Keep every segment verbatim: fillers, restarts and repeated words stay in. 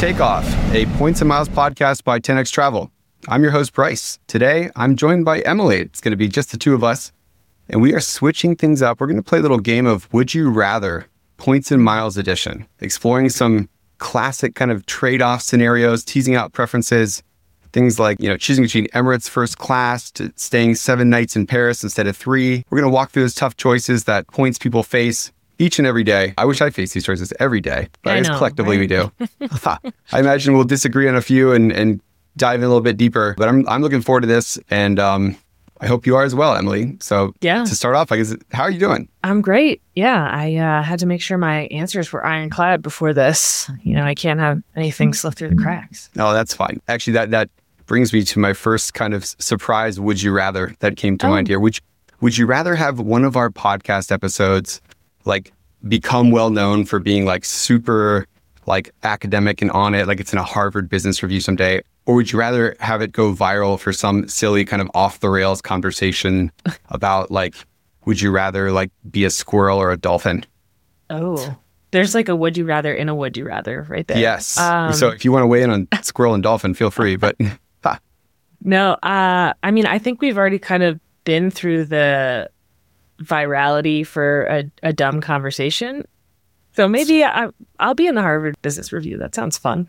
Takeoff, a Points and Miles podcast by ten X Travel. I'm your host, Bryce. Today, I'm joined by Emily. It's going to be just the two of us, and we are switching things up. We're going to play a little game of Would You Rather, Points and Miles edition, exploring some classic kind of trade-off scenarios, teasing out preferences, things like, you know, choosing between Emirates first class to staying seven nights in Paris instead of three. We're going to walk through those tough choices that points people face each and every day. I wish I faced these choices every day, but I, I guess know, collectively right? we do. I imagine we'll disagree on a few and, and dive in a little bit deeper, but I'm I'm looking forward to this, and um, I hope you are as well, Emily. So yeah. to start off, I guess, how are you doing? I'm great. Yeah, I uh, had to make sure my answers were ironclad before this. You know, I can't have anything slip through the cracks. Oh, that's fine. Actually, that that brings me to my first kind of surprise would you rather that came to oh. mind here. Would you, would you rather have one of our podcast episodes like become well known for being like super like academic and on it, like it's in a Harvard Business Review someday? Or would you rather have it go viral for some silly kind of off the rails conversation about like, would you rather like be a squirrel or a dolphin? Oh, there's like a would you rather in a would you rather right there. Yes. Um, so if you want to weigh in on squirrel and dolphin, feel free, but. ha. No, uh, I mean, I think we've already kind of been through the virality for a, a dumb conversation. So maybe I, I'll be in the Harvard Business Review. That sounds fun.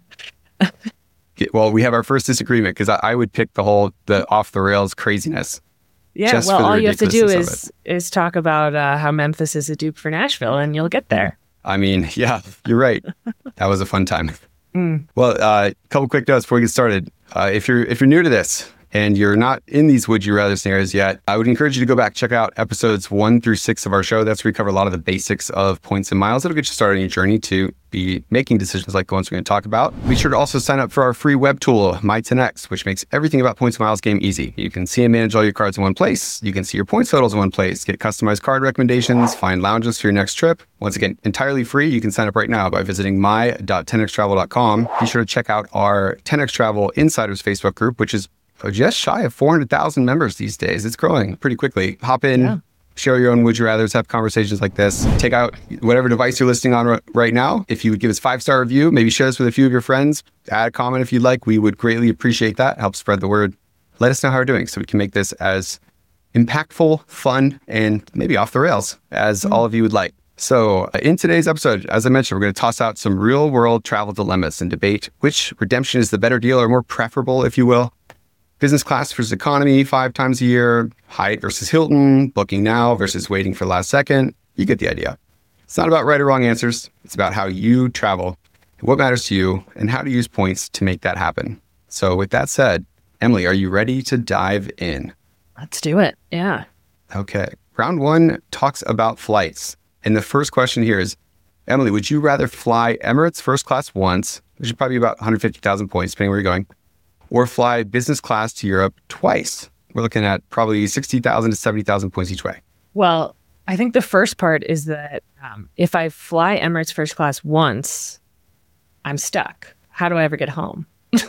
Well, we have our first disagreement because I, I would pick the whole, the off the rails craziness. Yeah, well, all you have to do is is talk about uh, how Memphis is a dupe for Nashville and you'll get there. I mean, yeah, you're right. That was a fun time. Mm. Well, a uh, couple quick notes before we get started. Uh, if you're if you're new to this, and you're not in these would you rather scenarios yet, I would encourage you to go back, check out episodes one through six of our show. That's where we cover a lot of the basics of points and miles. It'll get you started on your journey to be making decisions like the ones we're going to talk about. Be sure to also sign up for our free web tool, My ten X, which makes everything about points and miles game easy. You can see and manage all your cards in one place. You can see your points totals in one place, get customized card recommendations, find lounges for your next trip. Once again, entirely free. You can sign up right now by visiting my dot ten x travel dot com. Be sure to check out our ten X Travel Insiders Facebook group, which is just shy of four hundred thousand members these days. It's growing pretty quickly. Hop in, yeah. Share your own would you rathers, have conversations like this. Take out whatever device you're listening on r- right now. If you would give us five-star review, maybe share this with a few of your friends. Add a comment if you'd like. We would greatly appreciate that. Help spread the word. Let us know how we're doing so we can make this as impactful, fun, and maybe off the rails as mm-hmm. all of you would like. So uh, in today's episode, as I mentioned, we're going to toss out some real-world travel dilemmas and debate which redemption is the better deal or more preferable, if you will. Business class versus economy five times a year, Hyatt versus Hilton, booking now versus waiting for last second. You get the idea. It's not about right or wrong answers. It's about how you travel, what matters to you, and how to use points to make that happen. So with that said, Emily, are you ready to dive in? Let's do it. Yeah. Okay. Round one talks about flights. And the first question here is, Emily, would you rather fly Emirates first class once, which is probably about one hundred fifty thousand points, depending where you're going, or fly business class to Europe twice? We're looking at probably sixty thousand to seventy thousand points each way. Well, I think the first part is that um, if I fly Emirates first class once, I'm stuck. How do I ever get home?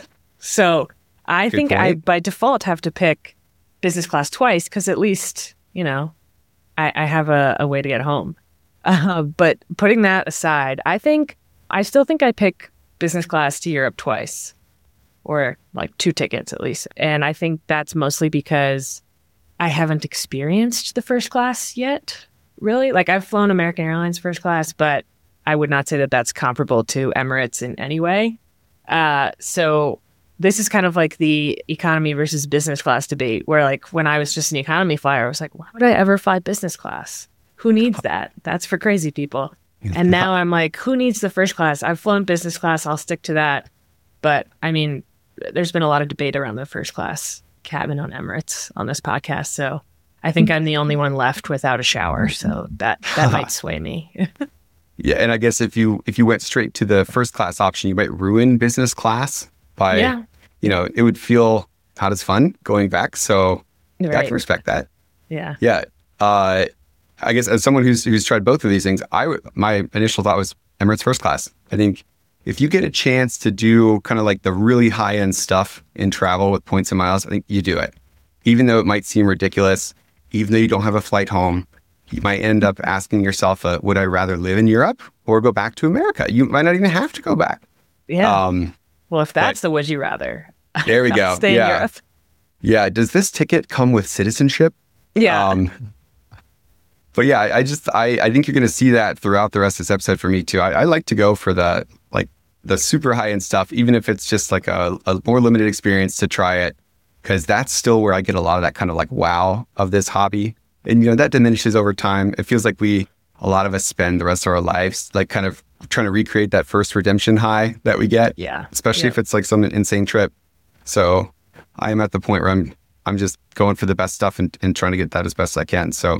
So I Good think point. I, by default, have to pick business class twice because at least, you know, I, I have a, a way to get home. Uh, but putting that aside, I think, I still think I pick business class to Europe twice. Or like two tickets at least. And I think that's mostly because I haven't experienced the first class yet, really. Like I've flown American Airlines first class, but I would not say that that's comparable to Emirates in any way. Uh, so this is kind of like the economy versus business class debate where like when I was just an economy flyer, I was like, why would I ever fly business class? Who needs that? That's for crazy people. And now I'm like, who needs the first class? I've flown business class. I'll stick to that. But I mean, there's been a lot of debate around the first class cabin on Emirates on this podcast. So I think I'm the only one left without a shower. So that, that might sway me. Yeah. And I guess if you, if you went straight to the first class option, you might ruin business class by, yeah. you know, it would feel not as fun going back. So right. I can respect that. Yeah. Yeah. Uh, I guess as someone who's, who's tried both of these things, I w- my initial thought was Emirates first class. I think if you get a chance to do kind of like the really high-end stuff in travel with points and miles, I think you do it. Even though it might seem ridiculous, even though you don't have a flight home, you might end up asking yourself, uh, would I rather live in Europe or go back to America? You might not even have to go back. Yeah. Um, well, if that's but, the would you rather, there we go. Stay yeah. in Europe. Yeah. Does this ticket come with citizenship? Yeah. Um, but yeah, I, I just, I, I think you're going to see that throughout the rest of this episode for me too. I, I like to go for the, like the super high end stuff, even if it's just like a, a more limited experience to try it. Cause that's still where I get a lot of that kind of like wow of this hobby. And, you know, that diminishes over time. It feels like we, a lot of us spend the rest of our lives like kind of trying to recreate that first redemption high that we get. Yeah. Especially yeah. if it's like some insane trip. So I am at the point where I'm, I'm just going for the best stuff and, and trying to get that as best as I can. So,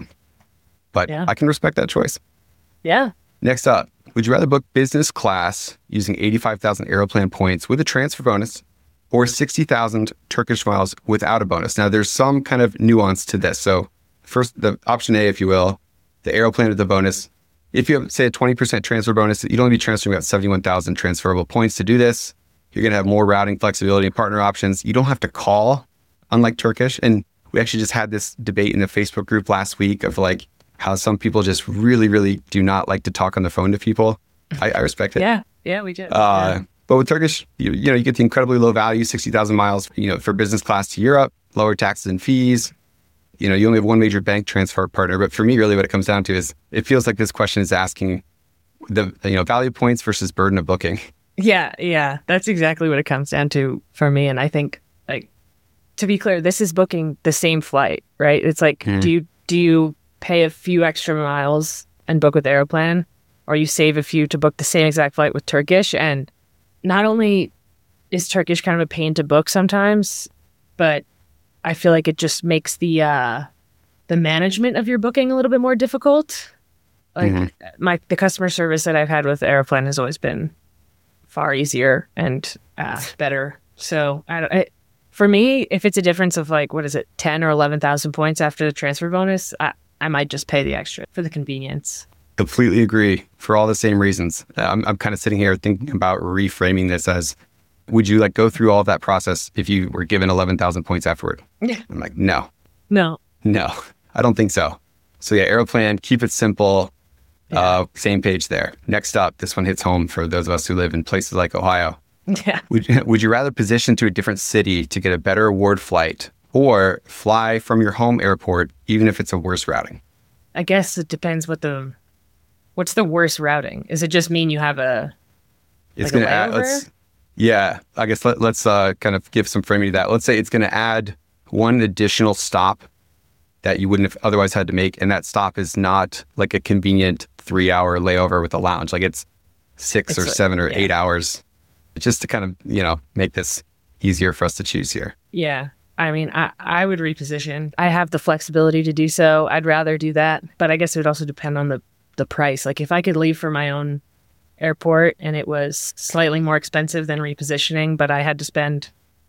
but yeah. I can respect that choice. Yeah. Next up, would you rather book business class using eighty-five thousand Aeroplan points with a transfer bonus or sixty thousand Turkish miles without a bonus? Now there's some kind of nuance to this. So first, the option A, if you will, the Aeroplan with the bonus. If you have, say, a twenty percent transfer bonus, you'd only be transferring about seventy-one thousand transferable points to do this. You're going to have more routing flexibility and partner options. You don't have to call, unlike Turkish. And we actually just had this debate in the Facebook group last week of like how some people just really, really do not like to talk on the phone to people. I, I respect it. Yeah, yeah, we did. Uh, yeah. But with Turkish, you, you know, you get the incredibly low value, sixty thousand miles, you know, for business class to Europe, lower taxes and fees. You know, you only have one major bank transfer partner. But for me, really what it comes down to is it feels like this question is asking the, you know, value points versus burden of booking. Yeah, yeah. That's exactly what it comes down to for me. And I think, like, to be clear, this is booking the same flight, right? It's like, mm. do you do you pay a few extra miles and book with Aeroplan, or you save a few to book the same exact flight with Turkish? And not only is Turkish kind of a pain to book sometimes, but I feel like it just makes the uh, the management of your booking a little bit more difficult. Like mm-hmm. my the customer service that I've had with Aeroplan has always been far easier and uh, better. So I, I, for me, if it's a difference of like, what is it, ten or eleven thousand points after the transfer bonus, I, I might just pay the extra for the convenience. Completely agree for all the same reasons. I'm, I'm kind of sitting here thinking about reframing this as, would you like go through all of that process if you were given eleven thousand points afterward? Yeah. I'm like, no, no, no, I don't think so. So yeah, Aeroplan, keep it simple. Yeah. Uh, same page there. Next up, this one hits home for those of us who live in places like Ohio. Yeah. Would, would you rather position to a different city to get a better award flight or fly from your home airport, even if it's a worse routing? I guess it depends what the, what's the worst routing? Does it just mean you have a, it's like going to add, let's, yeah, I guess let, let's uh, kind of give some framing to that. Let's say it's going to add one additional stop that you wouldn't have otherwise had to make. And that stop is not like a convenient three hour layover with a lounge. Like it's six it's or like, seven or yeah. eight hours just to kind of, you know, make this easier for us to choose here. Yeah. I mean, I, I would reposition. I have the flexibility to do so. I'd rather do that. But I guess it would also depend on the, the price. Like if I could leave for my own airport and it was slightly more expensive than repositioning, but I had to spend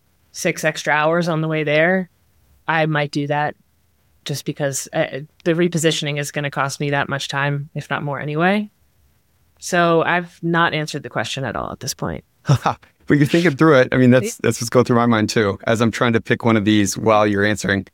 six extra hours on the way there, I might do that. Just because uh, the repositioning is going to cost me that much time, if not more anyway. So I've not answered the question at all at this point. But you're thinking through it. I mean, that's that's what's going through my mind too, as I'm trying to pick one of these while you're answering.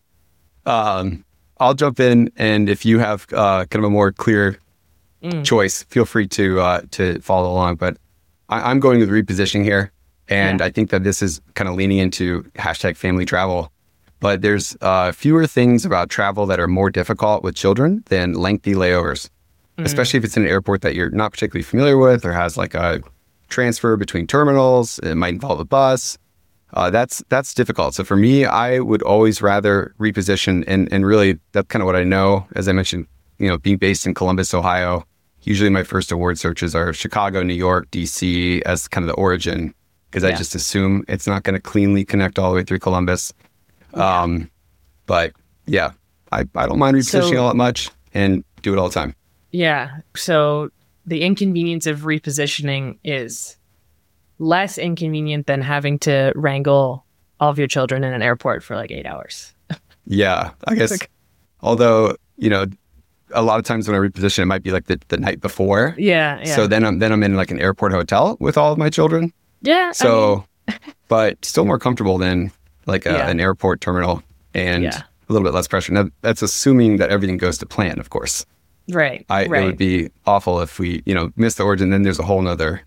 Um, I'll jump in, and if you have uh, kind of a more clear mm. choice, feel free to uh, to follow along. But I, I'm going with repositioning here, and yeah. I think that this is kind of leaning into hashtag family travel. But there's uh, fewer things about travel that are more difficult with children than lengthy layovers, mm. especially if it's in an airport that you're not particularly familiar with or has like a transfer between terminals. It might involve a bus. Uh, that's that's difficult. So for me, I would always rather reposition. And, and really, that's kind of what I know. As I mentioned, you know, being based in Columbus, Ohio, usually my first award searches are Chicago, New York, D C as kind of the origin, because yeah. I just assume it's not going to cleanly connect all the way through Columbus. Yeah. Um, but yeah, I, I don't mind repositioning so, all that much and do it all the time. Yeah. So the inconvenience of repositioning is less inconvenient than having to wrangle all of your children in an airport for like eight hours. Yeah, I guess. Like, although, you know, a lot of times when I reposition, it might be like the, the night before. Yeah, yeah. So then I'm then I'm in like an airport hotel with all of my children. Yeah. So, I mean... but still more comfortable than like a, yeah. an airport terminal and yeah. a little bit less pressure. Now, that's assuming that everything goes to plan, of course. Right, I, right. It would be awful if we, you know, miss the origin, then there's a whole nother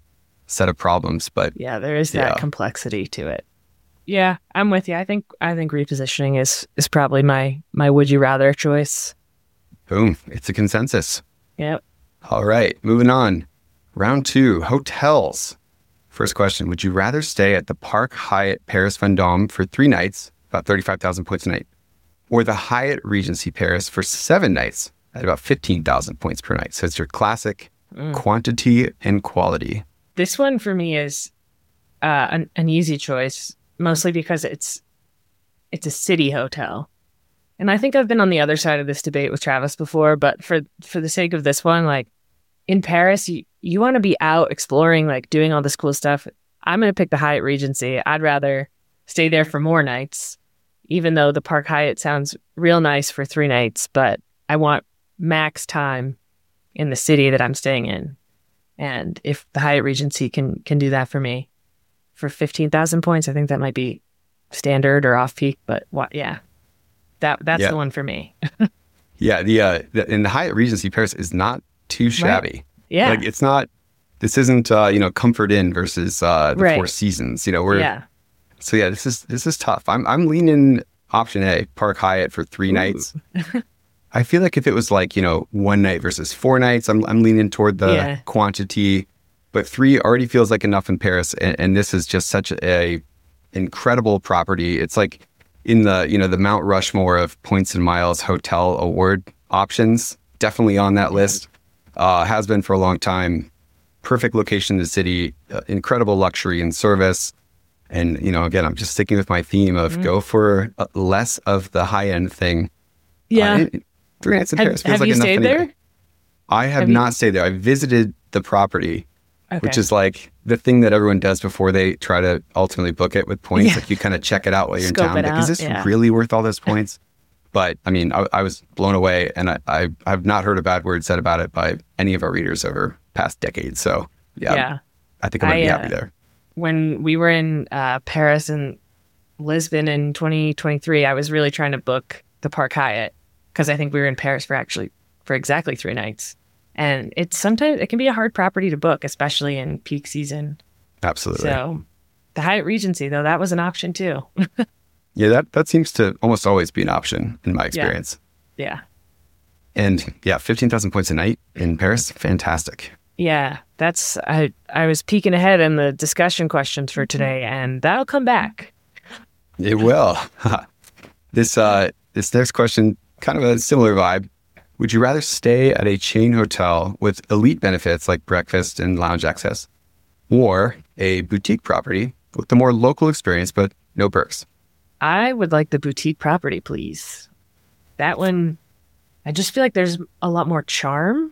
set of problems. But yeah, there is that yeah. complexity to it. Yeah, I'm with you. I think I think repositioning is is probably my my would you rather choice. Boom. It's a consensus. Yep. All right, moving on. Round two, hotels. First question, would you rather stay at the Park Hyatt Paris Vendôme for three nights, about thirty-five thousand points a night, or the Hyatt Regency Paris for seven nights at about fifteen thousand points per night? So it's your classic mm. quantity and quality. This one for me is uh, an, an easy choice, mostly because it's it's a city hotel. And I think I've been on the other side of this debate with Travis before, but for, for the sake of this one, like in Paris, you, you want to be out exploring, like doing all this cool stuff. I'm going to pick the Hyatt Regency. I'd rather stay there for more nights, even though the Park Hyatt sounds real nice for three nights, but I want max time in the city that I'm staying in. And if the Hyatt Regency can can do that for me for fifteen thousand points, I think that might be standard or off peak, but what, yeah, that that's yeah. the one for me. yeah, the, uh, the and the Hyatt Regency Paris is not too shabby. Right. Yeah, like it's not. This isn't uh, you know Comfort Inn versus uh, the right. Four Seasons. You know we're yeah. So yeah, this is this is tough. I'm I'm leaning option A, Park Hyatt for three Ooh. nights. I feel like if it was like, you know, one night versus four nights, I'm I'm leaning toward the yeah. quantity, but three already feels like enough in Paris. And, and this is just such a incredible property. It's like in the, you know, the Mount Rushmore of points and miles hotel award options, definitely on that list, uh, has been for a long time. Perfect location in the city, uh, incredible luxury and service. And, you know, again, I'm just sticking with my theme of mm-hmm. go for uh, less of the high end thing. Yeah. Uh, it, Three nights in have, Paris feels have like you enough stayed anyway. there? I have, have not you... stayed there. I visited the property, okay. which is like the thing that everyone does before they try to ultimately book it with points. Yeah. Like you kind of check it out while you're Scope in town. Like, is this yeah. really worth all those points? But I mean, I, I was blown away, and I, I I've not heard a bad word said about it by any of our readers over past decades. So yeah, yeah. I think I'm gonna I, be happy uh, there. When we were in uh, Paris and Lisbon in twenty twenty-three, I was really trying to book the Park Hyatt. Because I think we were in Paris for actually for exactly three nights, and it's sometimes it can be a hard property to book, especially in peak season. Absolutely. So, the Hyatt Regency though, that was an option too. yeah, that that seems to almost always be an option in my experience. Yeah. yeah. And yeah, fifteen thousand points a night in Paris, fantastic. Yeah, that's I. I was peeking ahead in the discussion questions for today, and that'll come back. It will. this uh, this next question. Kind of a similar vibe. Would you rather stay at a chain hotel with elite benefits like breakfast and lounge access, or a boutique property with the more local experience but no perks? I would like the boutique property, please. That one, I just feel like there's a lot more charm.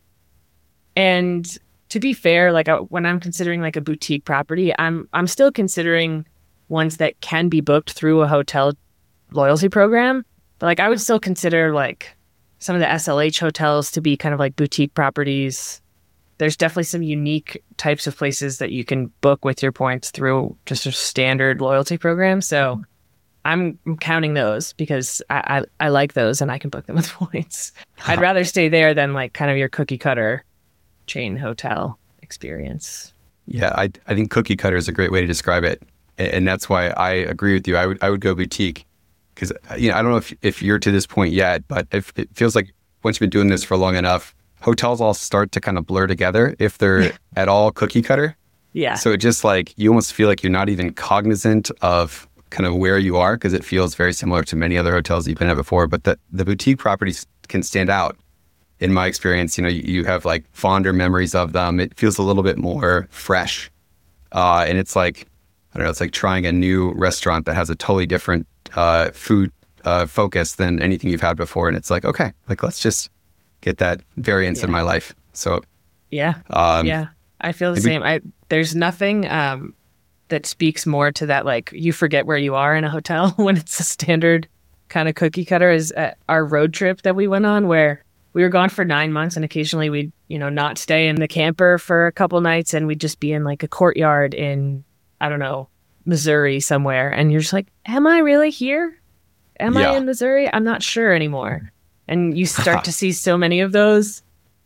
And to be fair, like when I'm considering like a boutique property, I'm I'm still considering ones that can be booked through a hotel loyalty program. But like I would still consider like some of the S L H hotels to be kind of like boutique properties. There's definitely some unique types of places that you can book with your points through just a standard loyalty program. So I'm counting those because I, I, I like those and I can book them with points. I'd rather stay there than like kind of your cookie cutter chain hotel experience. Yeah, I I think cookie cutter is a great way to describe it. And that's why I agree with you. I would I would go boutique. Because, you know, I don't know if, if you're to this point yet, but if it feels like once you've been doing this for long enough, hotels all start to kind of blur together if they're at all cookie cutter. Yeah. So it just like, you almost feel like you're not even cognizant of kind of where you are because it feels very similar to many other hotels you've been at before. But the, the boutique properties can stand out. In my experience, you know, you, you have like fonder memories of them. It feels a little bit more fresh. Uh, and it's like, I don't know, it's like trying a new restaurant that has a totally different uh, food uh, focus than anything you've had before. And it's like, okay, like let's just get that variance yeah. in my life. So yeah, um, yeah, I feel the maybe, same. I there's nothing um, that speaks more to that. Like you forget where you are in a hotel when it's a standard kind of cookie cutter. Is uh, our road trip that we went on where we were gone for nine months and occasionally we'd you know not stay in the camper for a couple nights and we'd just be in like a courtyard in I don't know. Missouri somewhere, and you're just like, am I really here? Am yeah. I in Missouri? I'm not sure anymore. And you start to see so many of those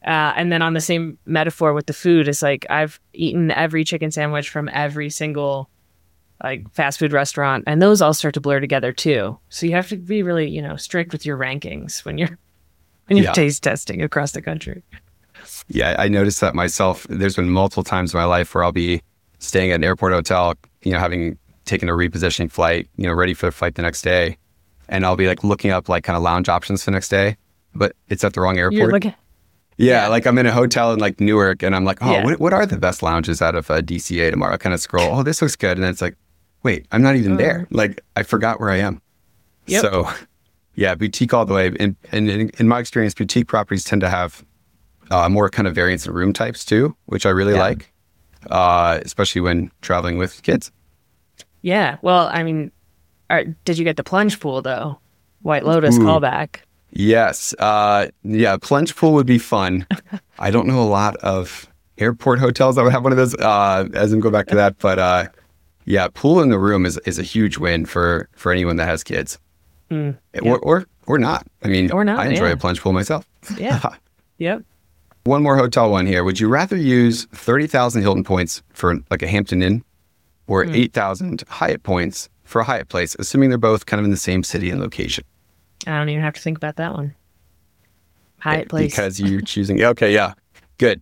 Uh, and then on the same metaphor with the food, it's like I've eaten every chicken sandwich from every single like fast food restaurant, and those all start to blur together too. So you have to be really, you know, strict with your rankings when you're when you're Yeah. taste testing across the country. Yeah, I noticed that myself. There's been multiple times in my life where I'll be staying at an airport hotel, you know, having taken a repositioning flight, you know, ready for the flight the next day. And I'll be like looking up like kind of lounge options for the next day, but it's at the wrong airport. You're looking, Yeah, Yeah. like I'm in a hotel in like Newark and I'm like, oh, Yeah. what, what are the best lounges out of uh, D C A tomorrow? I kind of scroll, oh, this looks good. And then it's like, wait, I'm not even there. Like I forgot where I am. Yep. So yeah, boutique all the way. And, and in, in my experience, boutique properties tend to have uh, more kind of variance in room types too, which I really Yeah. like, uh, especially when traveling with kids. yeah. Well, I mean, are, did you get the plunge pool though? White Lotus Ooh. callback. Yes. Uh, yeah, plunge pool would be fun. I don't know a lot of airport hotels that would have one of those, uh, as I'm go back to that. But uh, yeah, pool in the room is, is a huge win for, for anyone that has kids. Mm, Or, or or not. I mean, Or not, I enjoy yeah. a plunge pool myself. Yeah. Yep. One more hotel one here. Would you rather use thirty thousand Hilton points for like a Hampton Inn or Mm. eight thousand Hyatt points for a Hyatt place, assuming they're both kind of in the same city and location? I don't even have to think about that one. Hyatt Place. Because you're choosing. Okay, yeah. Good.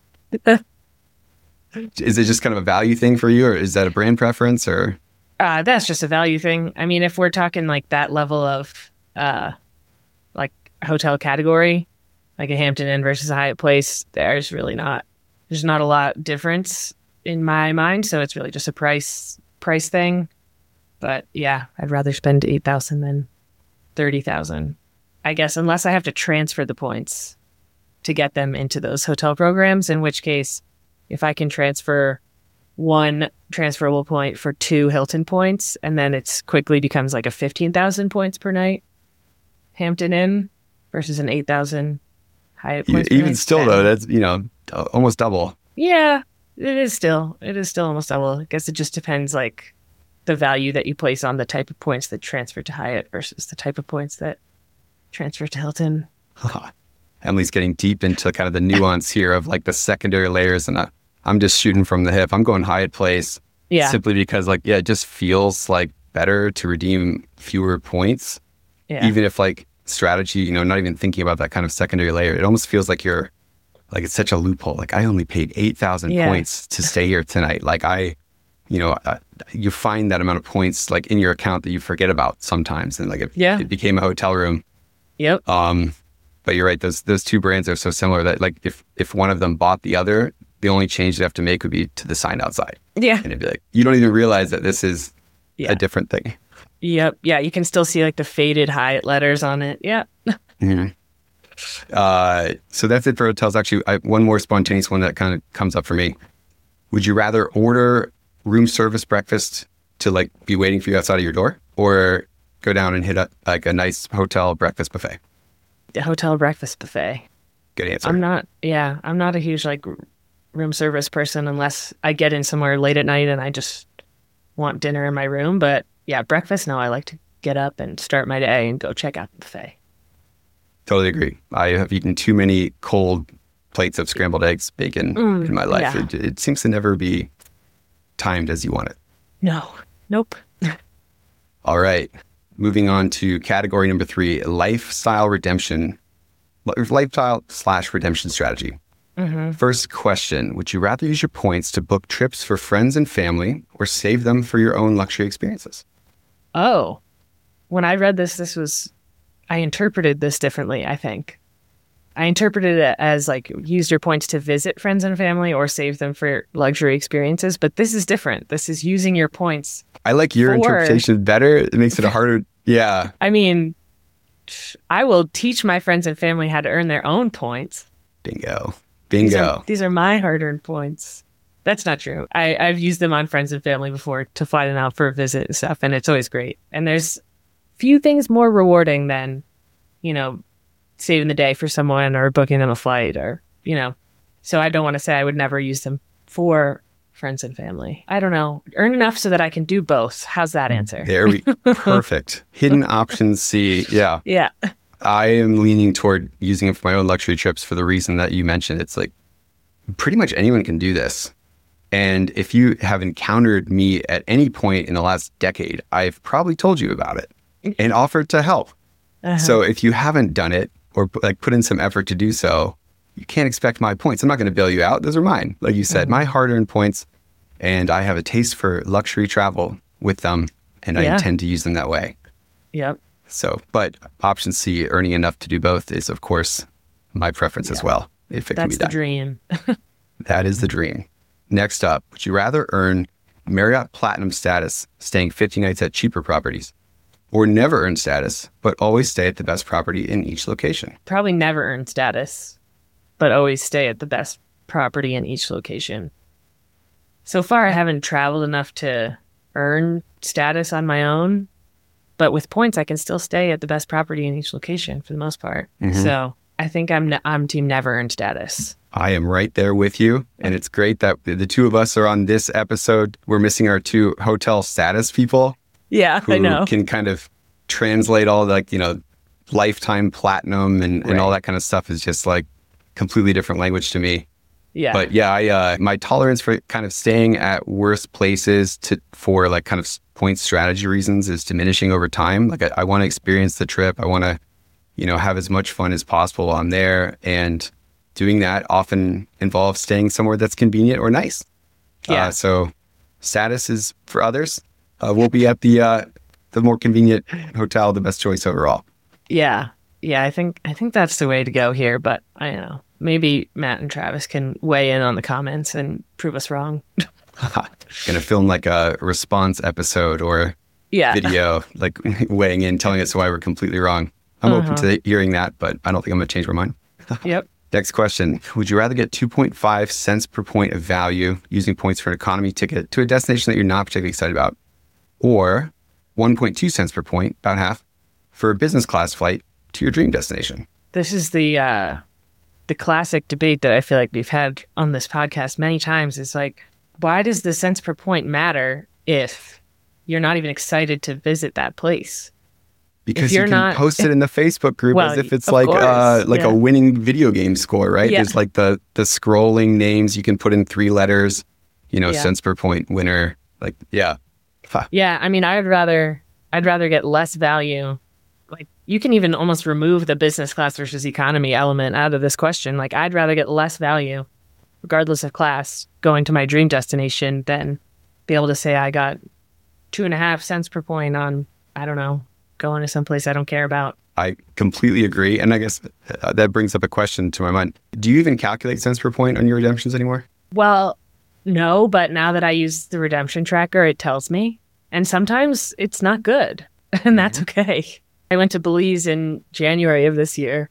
Is it just kind of a value thing for you, or is that a brand preference, or? Uh, that's just a value thing. I mean, if we're talking like that level of uh, like hotel category, like a Hampton Inn versus a Hyatt Place, there's really not there's not a lot difference in my mind. So it's really just a price price thing. But yeah, I'd rather spend eight thousand than thirty thousand. I guess unless I have to transfer the points to get them into those hotel programs, in which case, if I can transfer one transferable point for two Hilton points, and then it's quickly becomes like a fifteen thousand points per night Hampton Inn versus an eight thousand Hyatt Yeah, points per even night. still, then- though, that's, you know, almost double. Yeah, it is still. It is still almost double. I guess it just depends, like, the value that you place on the type of points that transfer to Hyatt versus the type of points that transfer to Hilton. Emily's getting deep into kind of the nuance here of like the secondary layers, and I, I'm just shooting from the hip. I'm going Hyatt Place Yeah. simply because, like, yeah, it just feels like better to redeem fewer points, Yeah. even if like strategy, you know, not even thinking about that kind of secondary layer. It almost feels like you're like it's such a loophole. Like I only paid eight thousand Yeah. points to stay here tonight. Like I, you know, uh, you find that amount of points like in your account that you forget about sometimes, and like it, Yeah. it became a hotel room. Yep. Um, but you're right; those those two brands are so similar that like if if one of them bought the other, the only change they have to make would be to the sign outside, Yeah. and it'd be like you don't even realize that this is Yeah. a different thing. Yep. Yeah. You can still see like the faded Hyatt letters on it. Yeah. Mhm. Uh, so that's it for hotels. Actually, I, one more spontaneous one that kind of comes up for me. Would you rather order room service breakfast to like be waiting for you outside of your door, or go down and hit up like a nice hotel breakfast buffet? The hotel breakfast buffet. Good answer. I'm not, yeah, I'm not a huge like r- room service person unless I get in somewhere late at night and I just want dinner in my room. But yeah, breakfast, no, I like to get up and start my day and go check out the buffet. Totally agree. I have eaten too many cold plates of scrambled eggs, bacon Mm, in my life. yeah. It, it seems to never be timed as you want it. No, nope. All right. Moving on to category number three, lifestyle redemption, li- lifestyle slash redemption strategy. hmm First question, would you rather use your points to book trips for friends and family or save them for your own luxury experiences? Oh, when I read this, this was, I interpreted this differently, I think. I interpreted it as like use your points to visit friends and family or save them for luxury experiences. But this is different. This is using your points. I like your For- interpretation better. It makes it a harder. Yeah. I mean, I will teach my friends and family how to earn their own points. Bingo. These Bingo. are, these are my hard-earned points. That's not true. I, I've used them on friends and family before to fly them out for a visit and stuff, and it's always great. And there's few things more rewarding than, you know, saving the day for someone or booking them a flight or, you know. So I don't want to say I would never use them for friends and family. I don't know. Earn enough so that I can do both. How's that answer? There we perfect. Hidden option C. Yeah. Yeah. I am leaning toward using it for my own luxury trips for the reason that you mentioned. It's like pretty much anyone can do this. And if you have encountered me at any point in the last decade, I've probably told you about it and offered to help. Uh-huh. So if you haven't done it or like put in some effort to do so, you can't expect my points. I'm not going to bail you out. Those are mine. Like you said, uh-huh. my hard-earned points, and I have a taste for luxury travel with them, and yeah. I intend to use them that way. Yep. So, but option C, earning enough to do both, is of course my preference yeah. as well. If it That's can be the done. dream. That is the dream. Next up, would you rather earn Marriott Platinum status staying fifty nights at cheaper properties, or never earn status, but always stay at the best property in each location? Probably never earn status, but always stay at the best property in each location. So far, I haven't traveled enough to earn status on my own, but with points, I can still stay at the best property in each location for the most part. Mm-hmm. So I think I'm ne- I'm team never earn status. I am right there with you. And it's great that the two of us are on this episode. We're missing our two hotel status people. Yeah, who I know. Can kind of translate all like, you know, lifetime platinum and, and right. all that kind of stuff is just like completely different language to me. Yeah. But yeah, I, uh, my tolerance for kind of staying at worse places to for like kind of point strategy reasons is diminishing over time. Like I, I want to experience the trip. I want to, you know, have as much fun as possible while I'm there. And doing that often involves staying somewhere that's convenient or nice. Yeah. Uh, so status is for others. Uh, we'll be at the uh, the more convenient hotel, the best choice overall. Yeah. Yeah, I think I think that's the way to go here. But I don't know. Maybe Matt and Travis can weigh in on the comments and prove us wrong. Gonna film like a response episode or yeah. video, like weighing in, telling us why we're completely wrong. I'm uh-huh. open to hearing that, but I don't think I'm gonna change my mind. Yep. Next question. Would you rather get two point five cents per point of value using points for an economy ticket to a destination that you're not particularly excited about, or one point two cents per point, about half, for a business class flight to your dream destination? This is the uh, the classic debate that I feel like we've had on this podcast many times. Is like, why does the cents per point matter if you're not even excited to visit that place? Because you can not, post it in the Facebook group well, as if it's like course, uh, like yeah. a winning video game score, right? Yeah. There's like the the scrolling names you can put in three letters, you know, yeah. cents per point winner. Like, yeah. Yeah, I mean, I'd rather I'd rather get less value. Like, you can even almost remove the business class versus economy element out of this question. Like, I'd rather get less value, regardless of class, going to my dream destination than be able to say I got two and a half cents per point on, I don't know, going to someplace I don't care about. I completely agree. And I guess that brings up a question to my mind. Do you even calculate cents per point on your redemptions anymore? Well, no, but now that I use the redemption tracker, it tells me. And sometimes it's not good, and that's mm-hmm. okay. I went to Belize in January of this year,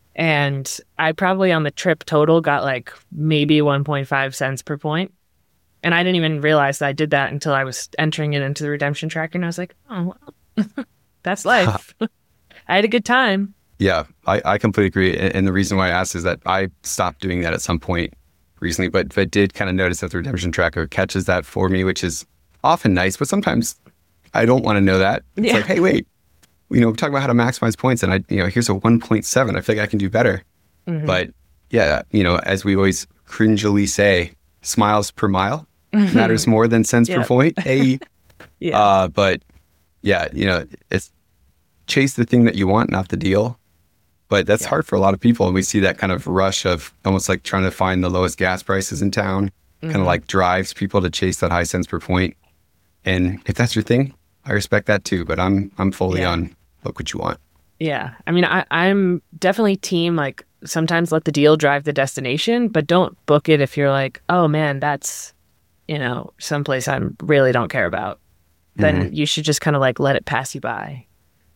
and I probably on the trip total got like maybe one point five cents per point. And I didn't even realize that I did that until I was entering it into the redemption tracker, and I was like, oh, well, that's life. I had a good time. Yeah, I, I completely agree. And the reason why I asked is that I stopped doing that at some point recently, but, but did kind of notice that the redemption tracker catches that for me, which is often nice, but sometimes I don't want to know that. It's yeah. like, hey, wait, you know, we're talking about how to maximize points, and I, you know, here's a one point seven. I feel like I can do better. Mm-hmm. But yeah, you know, as we always cringily say, smiles per mile matters more than cents yep. per point. Hey, yeah. uh, but yeah, you know, it's chase the thing that you want, not the deal. But that's yeah. hard for a lot of people. And we see that kind of rush of almost like trying to find the lowest gas prices in town, mm-hmm. kind of like drives people to chase that high cents per point. And if that's your thing, I respect that too. But I'm I'm fully yeah. on look what you want. Yeah. I mean, I, I'm definitely team like sometimes let the deal drive the destination, but don't book it if you're like, oh man, that's, you know, someplace I really don't care about. Then mm-hmm. you should just kind of like let it pass you by.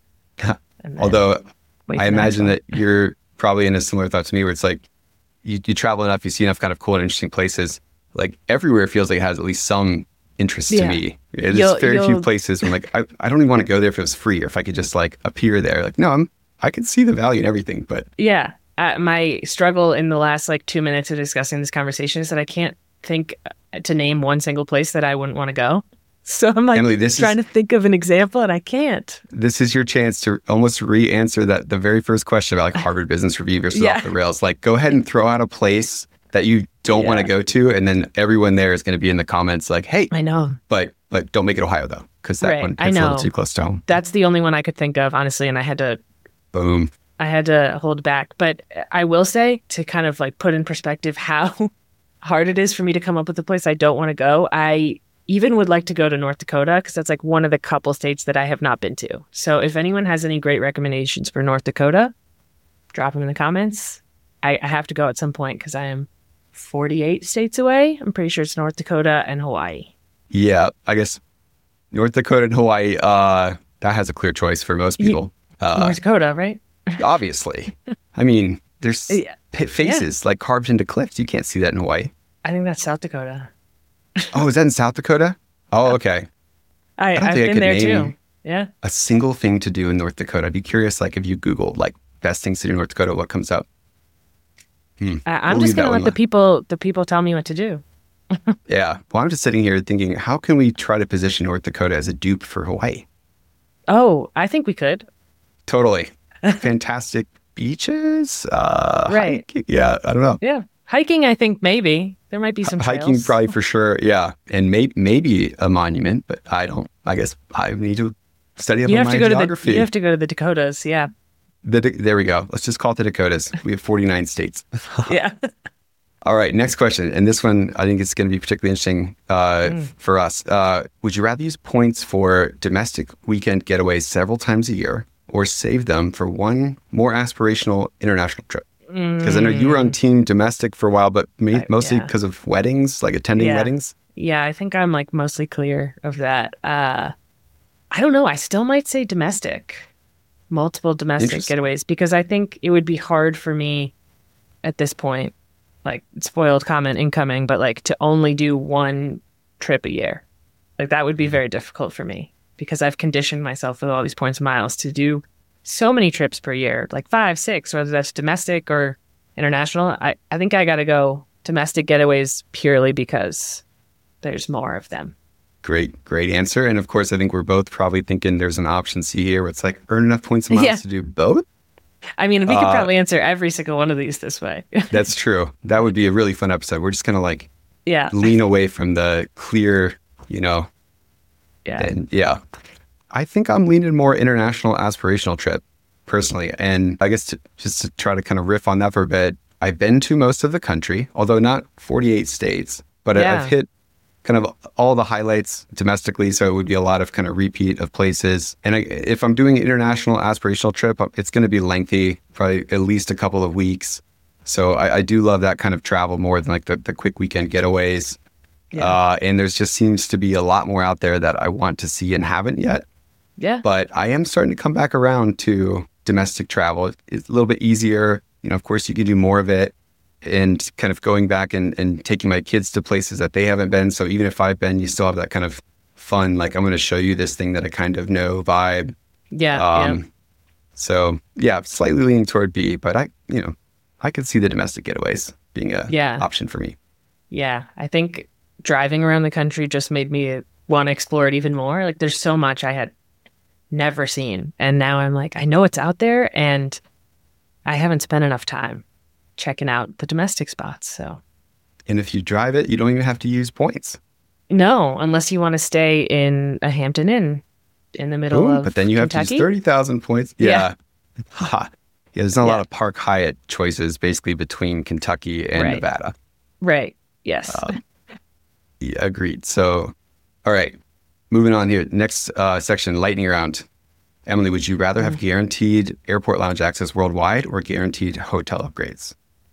Although I imagine that you're probably in a similar thought to me where it's like you, you travel enough, you see enough kind of cool and interesting places. Like everywhere feels like it has at least some interest yeah. to me. There's you'll, very you'll... few places where I'm like, I, I don't even want to go there if it was free or if I could just like appear there. Like, no, I'm, I can see the value in everything, but. Yeah. Uh, my struggle in the last like two minutes of discussing this conversation is that I can't think to name one single place that I wouldn't want to go. So I'm like Emily, this trying is, to think of an example and I can't. This is your chance to almost re-answer that the very first question about like Harvard Business Review versus Yeah. off the rails. Like, go ahead and throw out a place that you don't Yeah. want to go to, and then everyone there is going to be in the comments like, "Hey, I know. but but don't make it Ohio though, because that Right. one I hits a little know. too close to home." That's the only one I could think of, honestly, and I had to Boom. I had to hold back. But I will say, to kind of like put in perspective how hard it is for me to come up with a place I don't want to go, I even would like to go to North Dakota because that's like one of the couple states that I have not been to. So if anyone has any great recommendations for North Dakota, drop them in the comments. I, I have to go at some point because I am forty-eight states away. I'm pretty sure it's North Dakota and Hawaii. Yeah, I guess North Dakota and Hawaii. Uh, that has a clear choice for most people. Uh, North Dakota, right? obviously, I mean, there's Yeah. pit faces like carved into cliffs. You can't see that in Hawaii. I think that's South Dakota. Oh, is that in South Dakota? Oh, okay. I, don't I've think I been could there name- too. Yeah. A single thing to do in North Dakota. I'd be curious, like if you Googled like best things to do in North Dakota, what comes up? Hmm. I, I'm We'll just leave that gonna one let the li- people the people tell me what to do. Yeah. Well, I'm just sitting here thinking, how can we try to position North Dakota as a dupe for Hawaii? Oh, I think we could. Totally. Fantastic beaches. Uh, Right. hiking- Yeah. I don't know. Yeah. Hiking, I think maybe. There might be some trails. Hiking probably for sure. Yeah. And may- maybe a monument, but I don't, I guess I need to study up You on have my to go geography. to the you have to go to the Dakotas. Yeah. The, there we go. Let's just call it the Dakotas. We have forty-nine states. Yeah. All right, next question. And this one, I think it's going to be particularly interesting uh, Mm. for us. Uh, would you rather use points for domestic weekend getaways several times a year or save them for one more aspirational international trip? Because I know you were on team domestic for a while, but me, I- mostly yeah. because of weddings, like attending Yeah. weddings. Yeah, I think I'm like mostly clear of that. Uh I don't know. I still might say domestic. Multiple domestic Interesting. getaways because I think it would be hard for me at this point, like spoiled comment incoming, but like to only do one trip a year. Like that would be very difficult for me because I've conditioned myself with all these points and miles to do so many trips per year, like five, six, whether that's domestic or international. I, I think I got to go domestic getaways purely because there's more of them. Great, great answer. And of course, I think we're both probably thinking there's an option C here where it's like earn enough points and miles Yeah. to do both. I mean, we could Uh, probably answer every single one of these this way. That's true. That would be a really fun episode. We're just going to like Yeah. lean away from the clear, you know, Yeah. and yeah. I think I'm leaning more international aspirational trip personally. And I guess to, just to try to kind of riff on that for a bit, I've been to most of the country, although not forty-eight states, but I- Yeah. I've hit kind of all the highlights domestically. So it would be a lot of kind of repeat of places. And I, if I'm doing an international aspirational trip, it's going to be lengthy, probably at least a couple of weeks. So I, I do love that kind of travel more than like the, the quick weekend getaways. Yeah. Uh, and there's just seems to be a lot more out there that I want to see and haven't yet. Yeah. But I am starting to come back around to domestic travel. It's a little bit easier. You know, of course, you can do more of it and kind of going back and, and taking my kids to places that they haven't been. So even if I've been, you still have that kind of fun, like I'm going to show you this thing that I kind of know vibe. Yeah. Um, yeah. So yeah, slightly leaning toward B, but I, you know, I could see the domestic getaways being a Yeah. option for me. Yeah. I think driving around the country just made me want to explore it even more. Like there's so much I had never seen. And now I'm like, I know it's out there and I haven't spent enough time checking out the domestic spots. So And if you drive it, you don't even have to use points. no, unless you want to stay in a Hampton Inn in the middle Ooh, of but then you have to Kentucky. use thirty thousand points. Yeah. Yeah. Ha. Yeah, there's not a Yeah. lot of Park Hyatt choices basically between Kentucky and Right. Nevada. Right. Yes. Um, yeah, agreed. So, all right, moving on here. Next uh, section, lightning round. Emily, would you rather Mm. have guaranteed airport lounge access worldwide or guaranteed hotel upgrades?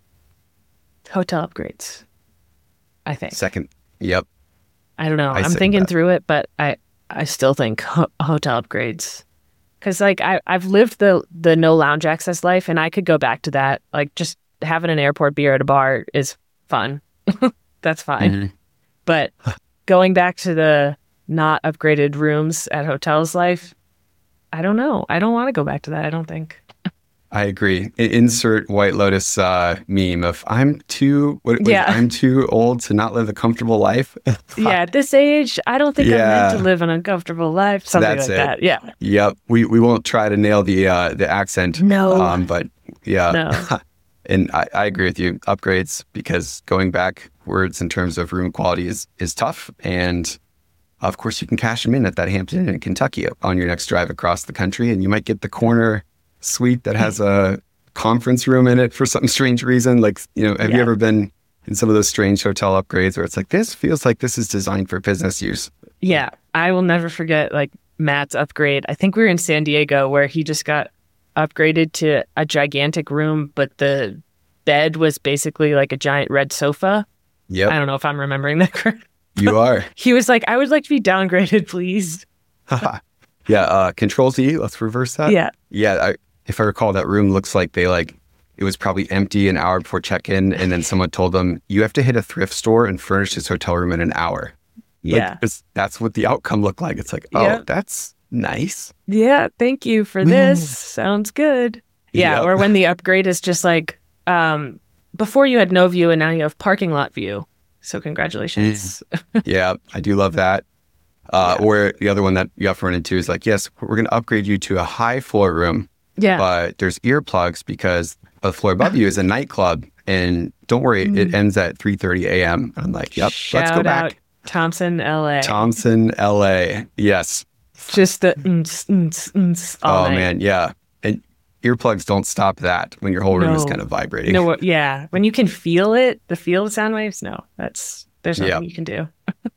Hotel upgrades, I think. Second, yep. I don't know. I I'm second thinking that. through it, but I, I still think ho- hotel upgrades. Because like I, I've lived the the no lounge access life, and I could go back to that. Like just having an airport beer at a bar is fun. That's fine. Mhm. But going back to the not upgraded rooms at hotels life, I don't know. I don't want to go back to that. I don't think. I agree. I- insert White Lotus uh, meme of I'm too what, what, Yeah. I'm too old to not live a comfortable life. Yeah, at this age, I don't think I'm meant to Yeah. live an uncomfortable life. Something That's like it. that. Yeah. Yep. We we won't try to nail the uh, the accent. No. Um, but yeah. No. And I, I agree with you. Upgrades, because going backwards in terms of room quality is is tough. And of course, you can cash them in at that Hampton Inn in Kentucky on your next drive across the country, and you might get the corner suite that has a conference room in it for some strange reason. Like, you know, have Yeah. you ever been in some of those strange hotel upgrades where it's like, this feels like this is designed for business use? Yeah. I will never forget like Matt's upgrade. I think we were in San Diego where he just got upgraded to a gigantic room, but the bed was basically like a giant red sofa. Yep, I don't know if I'm remembering that correct. you are. He was like, I would like to be downgraded, please. Yeah, uh, Control Z, let's reverse that. Yeah. Yeah, I, if I recall, that room looks like they like, it was probably empty an hour before check-in, and then someone told them, you have to hit a thrift store and furnish this hotel room in an hour. Like, Yeah. it's- that's what the outcome looked like. It's like, oh, Yeah. that's nice. Yeah. Thank you for this. Sounds good. Yeah. Yep. Or when the upgrade is just like, um, before you had no view and now you have parking lot view. So congratulations. Yeah, I do love that. Uh, Yeah. Or the other one that you have to run into is like, yes, we're going to upgrade you to a high floor room, Yeah. but there's earplugs because the floor above you is a nightclub. And don't worry, it ends at three thirty a.m. I'm like, yep, Shout let's go back. out Thompson, L A. Thompson, L A. Yes. Just the mm, mm, mm, all Oh, night. man. Yeah. And earplugs don't stop that when your whole room is No. kind of vibrating. No, what- yeah. When you can feel it, the feel of sound waves, no, that's, there's nothing Yeah. you can do.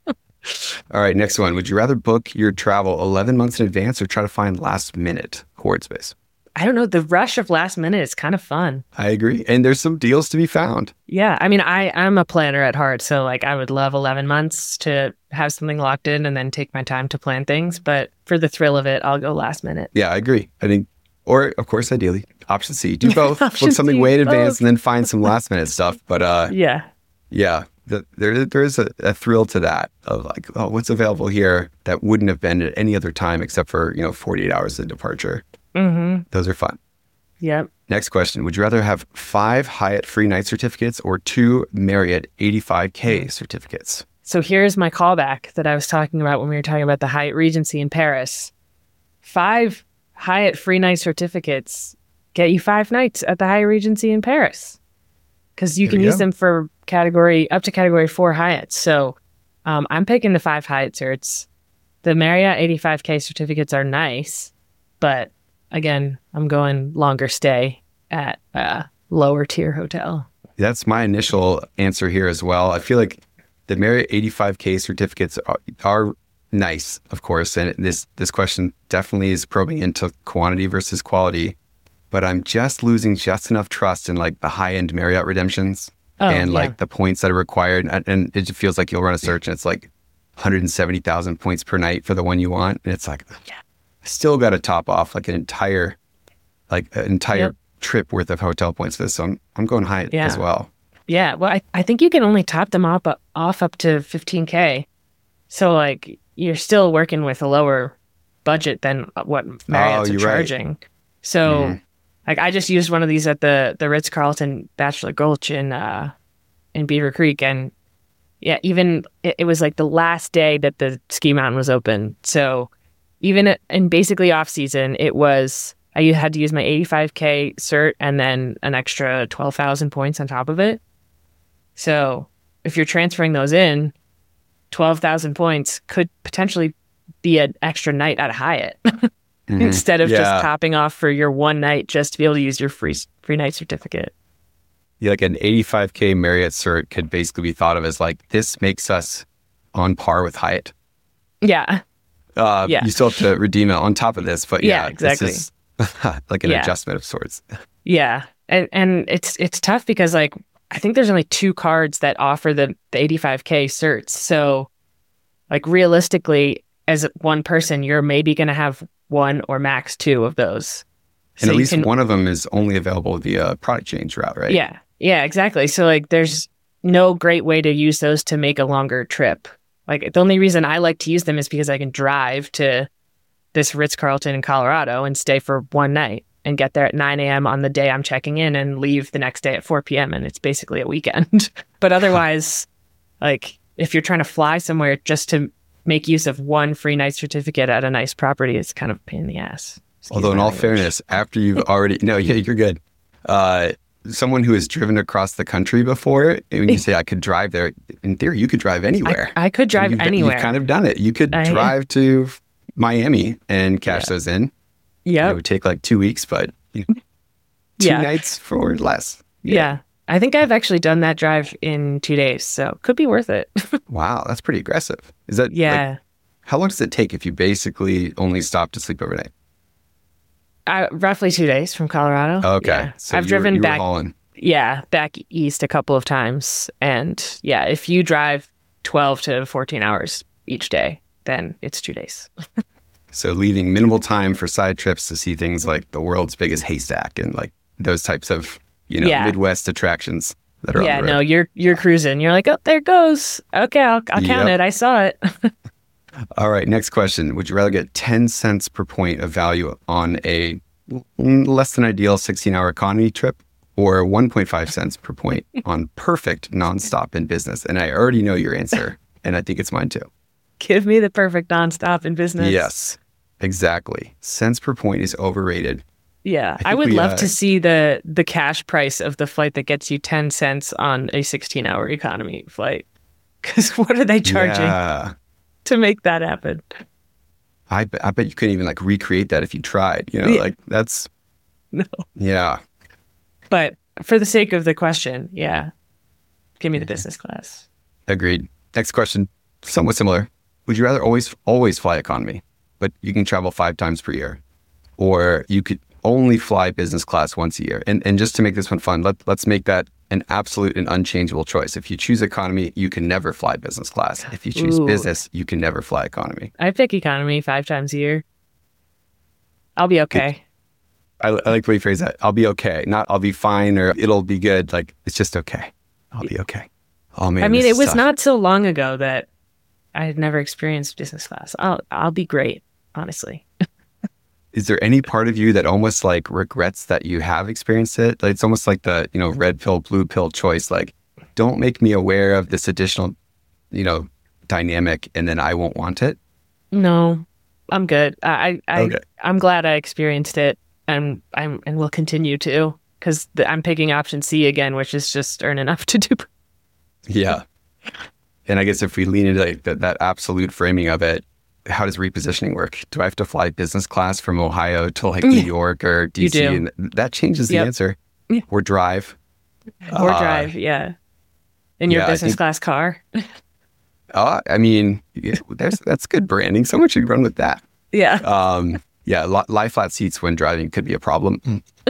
All right. Next one. Would you rather book your travel eleven months in advance or try to find last minute hoard space? I don't know. The rush of last minute is kind of fun. I agree. And there's some deals to be found. Yeah. I mean, I, I'm a planner at heart. So, like, I would love eleven months to have something locked in and then take my time to plan things. But for the thrill of it, I'll go last minute. Yeah, I agree. I think, or of course, ideally, option C, do both. Option Book something C, way in advance both. and then find some last minute stuff. But uh, Yeah. yeah, the, there there is a, a thrill to that of like, oh, what's available here that wouldn't have been at any other time except for, you know, forty-eight hours of departure. Mm-hmm. Those are fun. Yep. Next question. Would you rather have five Hyatt free night certificates or two Marriott eighty-five K certificates? So here's my callback that I was talking about when we were talking about the Hyatt Regency in Paris. Five Hyatt free night certificates get you five nights at the Hyatt Regency in Paris because you There can we use go. them for category up to category four Hyatts. So um, I'm picking the five Hyatt certs. The Marriott eighty-five K certificates are nice, but again, I'm going longer stay at a lower tier hotel. That's my initial answer here as well. I feel like the Marriott eighty-five K certificates are, are nice, of course, and this this question definitely is probing into quantity versus quality. But I'm just losing just enough trust in like the high end Marriott redemptions Oh, and yeah. like the points that are required, and, and it just feels like you'll run a search and it's like one hundred seventy thousand points per night for the one you want, and it's like, yeah, I still got to top off like an entire like an entire Yep. trip worth of hotel points for this. So I'm I'm going Hyatt Yeah. as well. Yeah, well, I, I think you can only top them off, off up to fifteen K. So, like, you're still working with a lower budget than what Marriott's Oh, are you're right. charging. So, Mhm. like, I just used one of these at the, the Ritz-Carlton Bachelor Gulch in, uh, in Beaver Creek. And, yeah, even it, it was, like, the last day that the ski mountain was open. So, even at- in basically off-season, it was... I had to use my eighty-five K cert and then an extra twelve thousand points on top of it. So if you're transferring those in, twelve thousand points could potentially be an extra night at Hyatt Mhm. instead of Yeah. just topping off for your one night just to be able to use your free free night certificate. Yeah, like an eighty-five K Marriott cert could basically be thought of as like, this makes us on par with Hyatt. Yeah. Uh, Yeah. You still have to redeem it on top of this, but Yeah, yeah, exactly. This is like an Yeah. adjustment of sorts. Yeah. And and it's it's tough because like I think there's only two cards that offer the, the eighty-five K certs. So like realistically, as one person, you're maybe gonna have one or max two of those. And So at you least can- one of them is only available via product change route, right? Yeah. Yeah, exactly. So like there's no great way to use those to make a longer trip. Like the only reason I like to use them is because I can drive to this Ritz-Carlton in Colorado and stay for one night. and get there at nine a.m. on the day I'm checking in and leave the next day at four p.m. and it's basically a weekend. But otherwise, like if you're trying to fly somewhere just to make use of one free night certificate at a nice property, it's kind of a pain in the ass. Excuse Although in all language. fairness, after you've already, no, yeah, you're good. Uh, someone who has driven across the country before, when you say I could drive there, in theory, you could drive anywhere. I, I could drive you've, anywhere. You've kind of done it. You could I, drive to Miami and cash yeah. those in. Yeah. It would take like two weeks, but you know, two yeah. nights for less. Yeah. yeah. I think I've actually done that drive in two days, so could be worth it. Wow, that's pretty aggressive. Is that yeah. Like, how long does it take if you basically only stop to sleep overnight? Uh, roughly two days from Colorado. Okay. Yeah. So I've you driven were, you back. Were hauling. Yeah, back east a couple of times. And yeah, if you drive twelve to fourteen hours each day, then it's two days. So leaving minimal time for side trips to see things like the world's biggest haystack and like those types of, you know, yeah. Midwest attractions that are yeah, on the road. no, you're you're cruising. You're like, oh, there it goes. Okay, I'll, I'll count Yep. it. I saw it. All right, next question. Would you rather get ten cents per point of value on a less than ideal sixteen-hour economy trip or one point five cents per point on perfect nonstop in business? And I already know your answer, and I think it's mine too. Give me the perfect nonstop in business. Yes, exactly. Cents per point is overrated. Yeah, I I, would we, love uh, to see the the cash price of the flight that gets you ten cents on a sixteen-hour economy flight. Because what are they charging Yeah. to make that happen? I, be- I bet you couldn't even like recreate that if you tried. You know, Yeah. like that's, No. yeah. But for the sake of the question, yeah, give me the business class. Agreed. Next question, somewhat similar. Would you rather always always fly economy, but you can travel five times per year, or you could only fly business class once a year? And and just to make this one fun, let let's make that an absolute and unchangeable choice. If you choose economy, you can never fly business class. If you choose Ooh. business, you can never fly economy. I pick economy five times a year. I'll be okay. I, I like the way you phrase that. I'll be okay. Not I'll be fine or it'll be good. Like it's just okay. I'll be okay. Oh man. I mean, this it is was tough. not so long ago that I had never experienced business class. I'll I'll be great, honestly. Is there any part of you that almost like regrets that you have experienced it? Like, it's almost like the, you know, red pill, blue pill choice. Like, don't make me aware of this additional, you know, dynamic and then I won't want it. No, I'm good. I, I, Okay. I'm glad I experienced it, and I'm and will continue to, because I'm picking option C again, which is just earn enough to do. Yeah. And I guess if we lean into like that, that absolute framing of it, how does repositioning work? Do I have to fly business class from Ohio to like New York or D C? You do. And that changes the Yep. answer. Yeah. Or drive. Or Uh, drive, yeah, in your yeah, I business think- class car. Uh, I mean, yeah, there's, that's good branding. Someone should run with that. Yeah, Um, yeah, li- lie flat seats when driving could be a problem.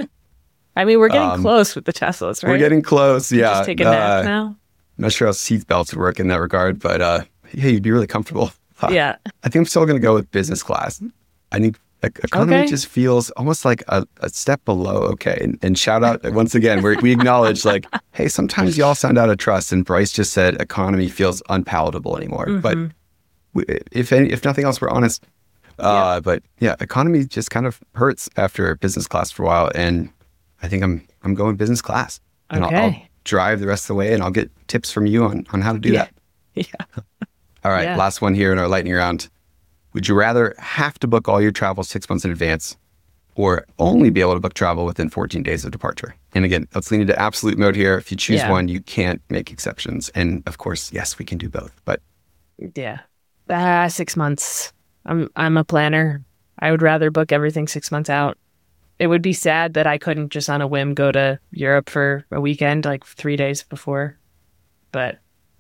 I mean, we're getting um, close with the Teslas, right? We're getting close. Yeah. Just take a nap Uh, now. I'm not sure how seat belts would work in that regard, but uh, yeah, you'd be really comfortable. Uh, Yeah, I think I'm still going to go with business class. I think like, economy Okay. just feels almost like a, a step below. Okay. And, and shout out once again, we're, we acknowledge like, hey, sometimes y'all sound out of trust. And Bryce just said economy feels unpalatable anymore. But Mhm. we, if any, if nothing else, we're honest. Uh, Yeah. But yeah, economy just kind of hurts after business class for a while. And I think I'm I'm going business class. And I'll, I'll Okay. drive the rest of the way and I'll get tips from you on, on how to do Yeah. that. yeah. All right, Yeah. last one here in our lightning round. Would you rather have to book all your travel six months in advance or only be able to book travel within fourteen days of departure? And again, let's lean into absolute mode here. If you choose Yeah. one, you can't make exceptions. And of course, yes, we can do both. But Yeah. Ah, six months. I'm I'm a planner. I would rather book everything six months out. It would be sad that I couldn't just on a whim go to Europe for a weekend, like three days before. But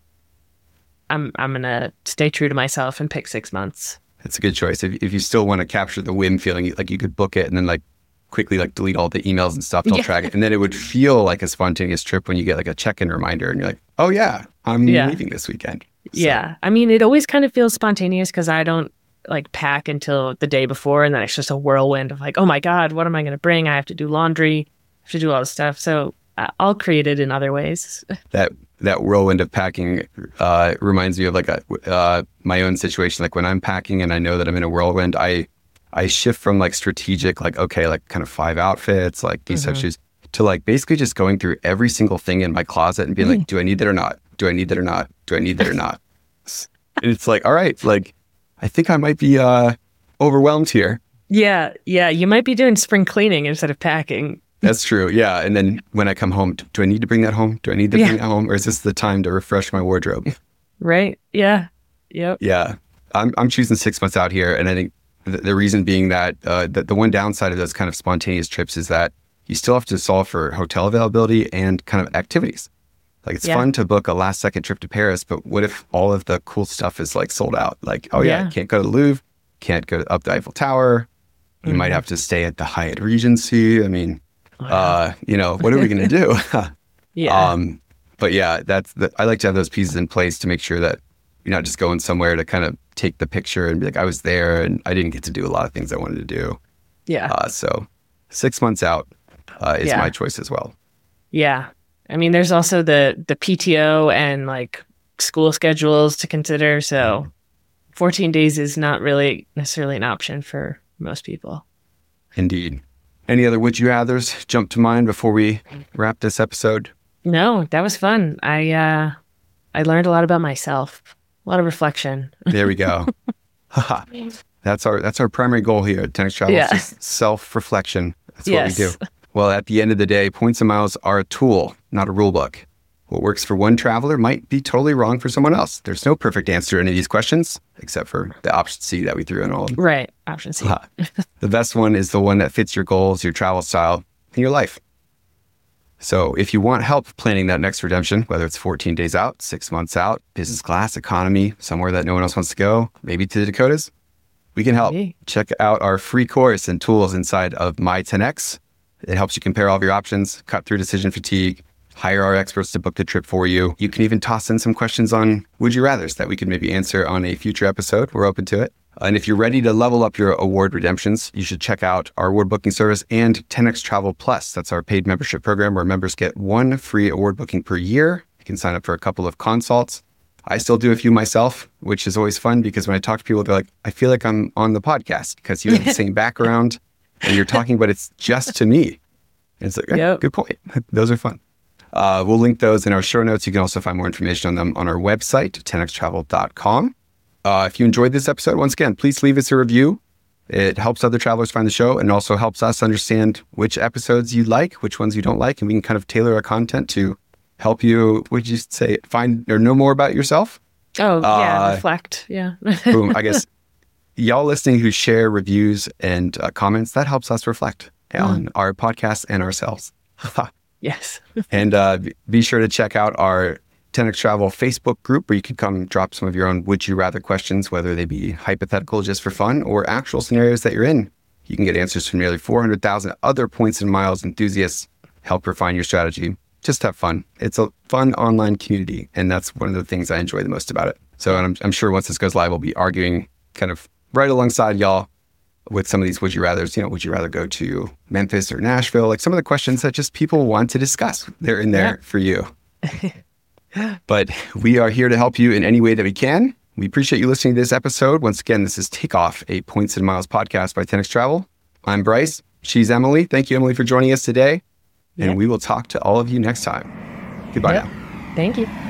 I'm I'm gonna stay true to myself and pick six months. it's a good choice. If, if you still want to capture the whim feeling, like you could book it and then like quickly like delete all the emails and stuff. Don't Yeah. track it. And then it would feel like a spontaneous trip when you get like a check-in reminder and you're like, oh yeah, I'm Yeah. leaving this weekend. So, Yeah. I mean, it always kind of feels spontaneous because I don't like pack until the day before, and then it's just a whirlwind of like, oh my God, what am I going to bring? I have to do laundry, I have to do all this stuff. So uh, I'll create it in other ways. that that whirlwind of packing uh, reminds me of like a uh, my own situation. Like when I'm packing and I know that I'm in a whirlwind, I I shift from like strategic, like, okay, like kind of five outfits, like these mm-hmm. types of shoes, to like basically just going through every single thing in my closet and being mm. like, do I need that or not? Do I need that or not? Do I need that or not? And it's like, all right, like, I think I might be uh, overwhelmed here. Yeah. Yeah. You might be doing spring cleaning instead of packing. That's true. Yeah. And then when I come home, do I need to bring that home? Do I need to yeah. bring that home? Or is this the time to refresh my wardrobe? Right. Yeah. Yep. Yeah. I'm I'm choosing six months out here. And I think th- the reason being that uh, the, the one downside of those kind of spontaneous trips is that you still have to solve for hotel availability and kind of activities. Like it's yeah. fun to book a last second trip to Paris, but what if all of the cool stuff is like sold out? Like, oh yeah, yeah. can't go to the Louvre, can't go up the Eiffel Tower. You mm-hmm. might have to stay at the Hyatt Regency. I mean, wow. uh, you know, what are we going to do? yeah. Um, but yeah, that's the, I like to have those pieces in place to make sure that you're not just going somewhere to kind of take the picture and be like, I was there and I didn't get to do a lot of things I wanted to do. Yeah. Uh, so six months out. Uh, is yeah. my choice as well. Yeah. I mean, there's also the the P T O and like school schedules to consider. So fourteen days is not really necessarily an option for most people. Indeed. Any other would you rathers jump to mind before we wrap this episode? No, that was fun. I uh, I learned a lot about myself. A lot of reflection. There we go. that's our that's our primary goal here at ten X Travel. Yeah. Self-reflection. That's yes. what we do. Well, at the end of the day, points and miles are a tool, not a rule book. What works for one traveler might be totally wrong for someone else. There's no perfect answer to any of these questions, except for the option C that we threw in all of them. Right, option C. The best one is the one that fits your goals, your travel style, and your life. So if you want help planning that next redemption, whether it's fourteen days out, six months out, business class, economy, somewhere that no one else wants to go, maybe to the Dakotas, we can help. Hey. Check out our free course and tools inside of My ten X. It helps you compare all of your options, cut through decision fatigue, hire our experts to book the trip for you. You can even toss in some questions on would you rathers that we could maybe answer on a future episode. We're open to it. And if you're ready to level up your award redemptions, you should check out our award booking service and ten X Travel Plus. That's our paid membership program where members get one free award booking per year. You can sign up for a couple of consults. I still do a few myself, which is always fun because when I talk to people, they're like, I feel like I'm on the podcast because you have the same background. And you're talking, but it's just to me. And it's like, yep. good point. Those are fun. Uh, we'll link those in our show notes. You can also find more information on them on our website, ten x travel dot com. Uh, if you enjoyed this episode, once again, please leave us a review. It helps other travelers find the show and also helps us understand which episodes you like, which ones you don't like. And we can kind of tailor our content to help you, would you say, find or know more about yourself? Oh, uh, yeah, reflect. Yeah. Boom. I guess y'all listening who share reviews and uh, comments, that helps us reflect mm. on our podcast and ourselves. Yes. And uh, be sure to check out our ten X Travel Facebook group where you can come drop some of your own would you rather questions, whether they be hypothetical just for fun or actual scenarios that you're in. You can get answers from nearly four hundred thousand other points and miles enthusiasts, help refine your strategy. Just have fun. It's a fun online community. And that's one of the things I enjoy the most about it. So I'm, I'm sure once this goes live, we'll be arguing kind of right alongside y'all with some of these would you rathers. You know, would you rather go to Memphis or Nashville? Like some of the questions that just people want to discuss. They're in there yeah. for you. But we are here to help you in any way that we can. We appreciate you listening to this episode. Once again, this is Takeoff, a Points and Miles podcast by ten X Travel. I'm Bryce. She's Emily. Thank you, Emily, for joining us today. And yep. we will talk to all of you next time. Goodbye yep. now. Thank you.